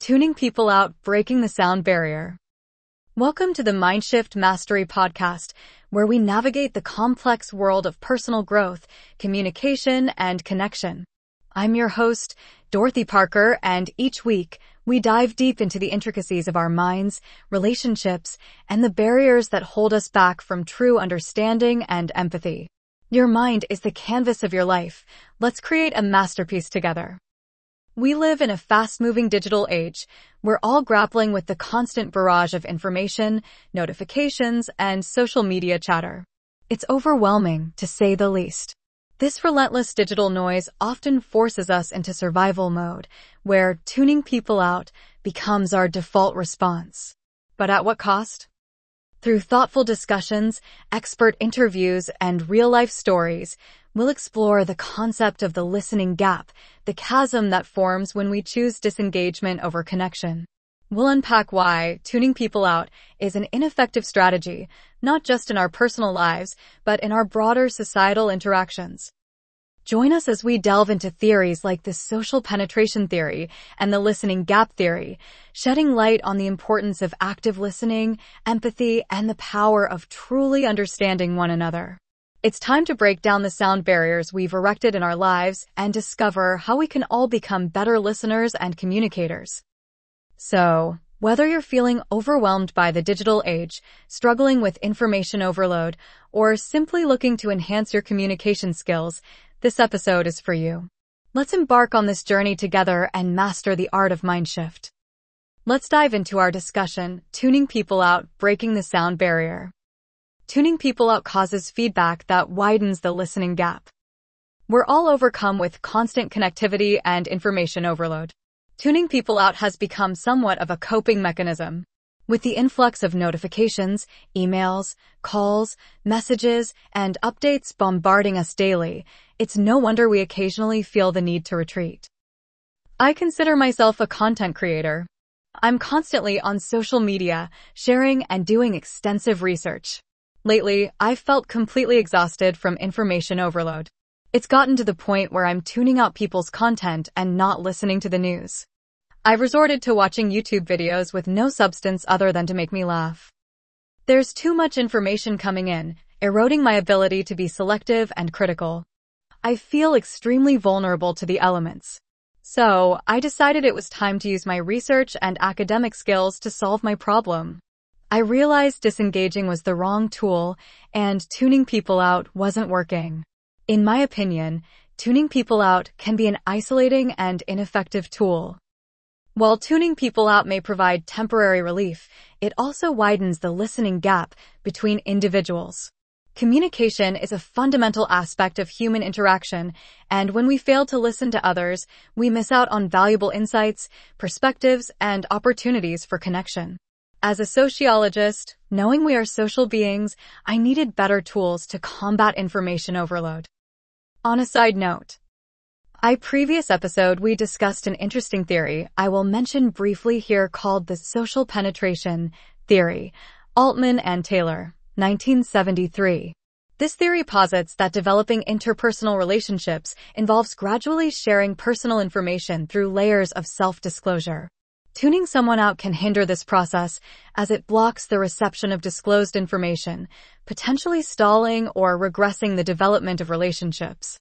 Tuning people out, breaking the sound barrier. Welcome to the Mindshift Mastery Podcast, where we navigate the complex world of personal growth, communication, and connection. I'm your host, Dorothy Parker, and each week, we dive deep into the intricacies of our minds, relationships, and the barriers that hold us back from true understanding and empathy. Your mind is the canvas of your life. Let's create a masterpiece together. We live in a fast-moving digital age. We're all grappling with the constant barrage of information, notifications, and social media chatter. It's overwhelming, to say the least. This relentless digital noise often forces us into survival mode, where tuning people out becomes our default response. But at what cost? Through thoughtful discussions, expert interviews, and real-life stories, we'll explore the concept of the listening gap, the chasm that forms when we choose disengagement over connection. We'll unpack why tuning people out is an ineffective strategy, not just in our personal lives, but in our broader societal interactions. Join us as we delve into theories like the social penetration theory and the listening gap theory, shedding light on the importance of active listening, empathy, and the power of truly understanding one another. It's time to break down the sound barriers we've erected in our lives and discover how we can all become better listeners and communicators. So, whether you're feeling overwhelmed by the digital age, struggling with information overload, or simply looking to enhance your communication skills, this episode is for you. Let's embark on this journey together and master the art of mindshift. Let's dive into our discussion, tuning people out, breaking the sound barrier. Tuning people out causes feedback that widens the listening gap. We're all overcome with constant connectivity and information overload. Tuning people out has become somewhat of a coping mechanism. With the influx of notifications, emails, calls, messages, and updates bombarding us daily, it's no wonder we occasionally feel the need to retreat. I consider myself a content creator. I'm constantly on social media, sharing and doing extensive research. Lately, I've felt completely exhausted from information overload. It's gotten to the point where I'm tuning out people's content and not listening to the news. I've resorted to watching YouTube videos with no substance other than to make me laugh. There's too much information coming in, eroding my ability to be selective and critical. I feel extremely vulnerable to the elements. So, I decided it was time to use my research and academic skills to solve my problem. I realized disengaging was the wrong tool, and tuning people out wasn't working. In my opinion, tuning people out can be an isolating and ineffective tool. While tuning people out may provide temporary relief, it also widens the listening gap between individuals. Communication is a fundamental aspect of human interaction, and when we fail to listen to others, we miss out on valuable insights, perspectives, and opportunities for connection. As a sociologist, knowing we are social beings, I needed better tools to combat information overload. On a side note, previous episode we discussed an interesting theory I will mention briefly here called the social penetration theory, Altman and Taylor, 1973. This theory posits that developing interpersonal relationships involves gradually sharing personal information through layers of self-disclosure. Tuning someone out can hinder this process as it blocks the reception of disclosed information, potentially stalling or regressing the development of relationships.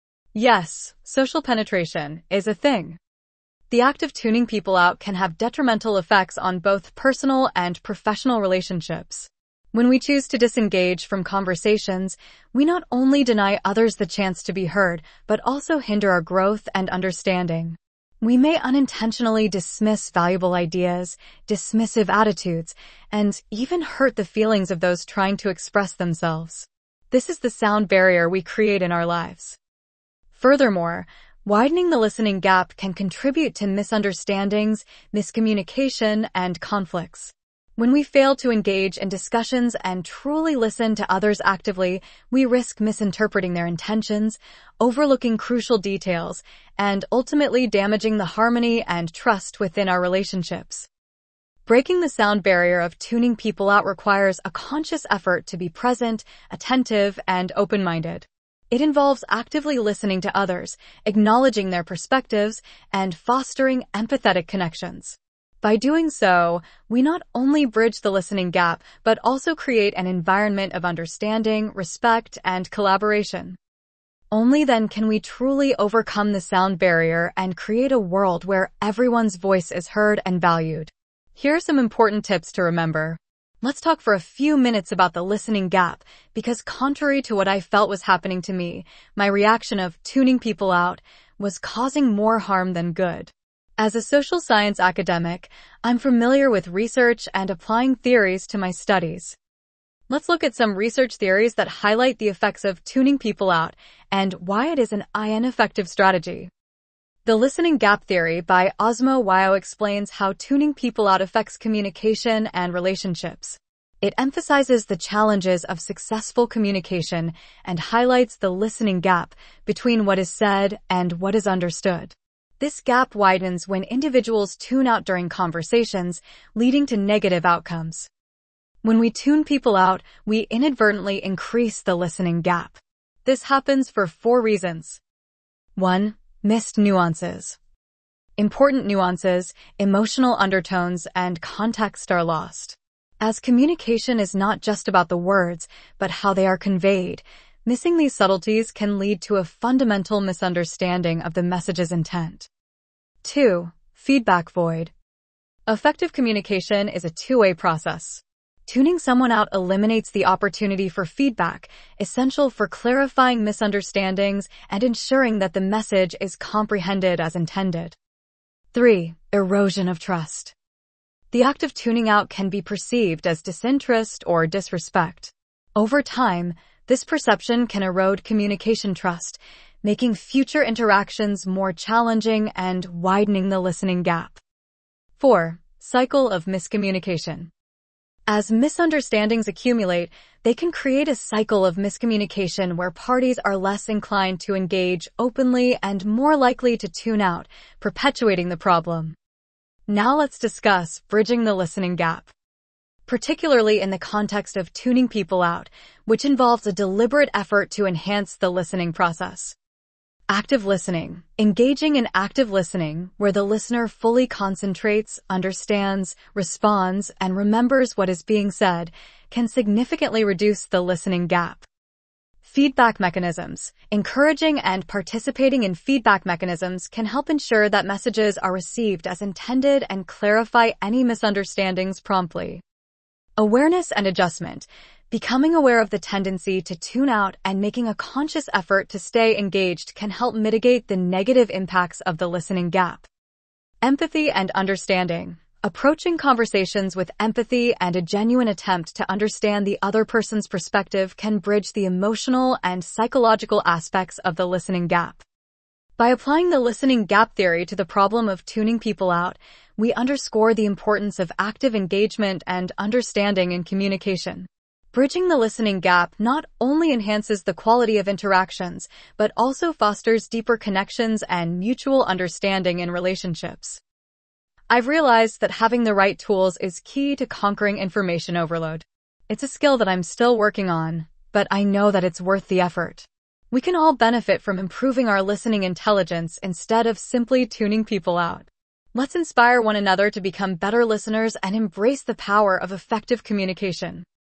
Yes, social penetration is a thing. The act of tuning people out can have detrimental effects on both personal and professional relationships. When we choose to disengage from conversations, we not only deny others the chance to be heard, but also hinder our growth and understanding. We may unintentionally dismiss valuable ideas, dismissive attitudes, and even hurt the feelings of those trying to express themselves. This is the sound barrier we create in our lives. Furthermore, widening the listening gap can contribute to misunderstandings, miscommunication, and conflicts. When we fail to engage in discussions and truly listen to others actively, we risk misinterpreting their intentions, overlooking crucial details, and ultimately damaging the harmony and trust within our relationships. Breaking the sound barrier of tuning people out requires a conscious effort to be present, attentive, and open-minded. It involves actively listening to others, acknowledging their perspectives, and fostering empathetic connections. By doing so, we not only bridge the listening gap, but also create an environment of understanding, respect, and collaboration. Only then can we truly overcome the sound barrier and create a world where everyone's voice is heard and valued. Here are some important tips to remember. Let's talk for a few minutes about the listening gap, because contrary to what I felt was happening to me, my reaction of tuning people out was causing more harm than good. As a social science academic, I'm familiar with research and applying theories to my studies. Let's look at some research theories that highlight the effects of tuning people out and why it is an ineffective strategy. The listening gap theory by Osmo Wyo explains how tuning people out affects communication and relationships. It emphasizes the challenges of successful communication and highlights the listening gap between what is said and what is understood. This gap widens when individuals tune out during conversations, leading to negative outcomes. When we tune people out, we inadvertently increase the listening gap. This happens for 4 reasons. 1. Missed nuances. Important nuances, emotional undertones, and context are lost. As communication is not just about the words, but how they are conveyed, missing these subtleties can lead to a fundamental misunderstanding of the message's intent. 2. Feedback void. Effective communication is a two-way process. Tuning someone out eliminates the opportunity for feedback, essential for clarifying misunderstandings and ensuring that the message is comprehended as intended. 3. Erosion of trust. The act of tuning out can be perceived as disinterest or disrespect. Over time, this perception can erode communication trust, making future interactions more challenging and widening the listening gap. 4. Cycle of miscommunication. As misunderstandings accumulate, they can create a cycle of miscommunication where parties are less inclined to engage openly and more likely to tune out, perpetuating the problem. Now let's discuss bridging the listening gap. Particularly in the context of tuning people out, which involves a deliberate effort to enhance the listening process. Active listening. Engaging in active listening, where the listener fully concentrates, understands, responds, and remembers what is being said, can significantly reduce the listening gap. Feedback mechanisms. Encouraging and participating in feedback mechanisms can help ensure that messages are received as intended and clarify any misunderstandings promptly. Awareness and adjustment. Becoming aware of the tendency to tune out and making a conscious effort to stay engaged can help mitigate the negative impacts of the listening gap. Empathy and understanding. Approaching conversations with empathy and a genuine attempt to understand the other person's perspective can bridge the emotional and psychological aspects of the listening gap. By applying the listening gap theory to the problem of tuning people out, we underscore the importance of active engagement and understanding in communication. Bridging the listening gap not only enhances the quality of interactions, but also fosters deeper connections and mutual understanding in relationships. I've realized that having the right tools is key to conquering information overload. It's a skill that I'm still working on, but I know that it's worth the effort. We can all benefit from improving our listening intelligence instead of simply tuning people out. Let's inspire one another to become better listeners and embrace the power of effective communication.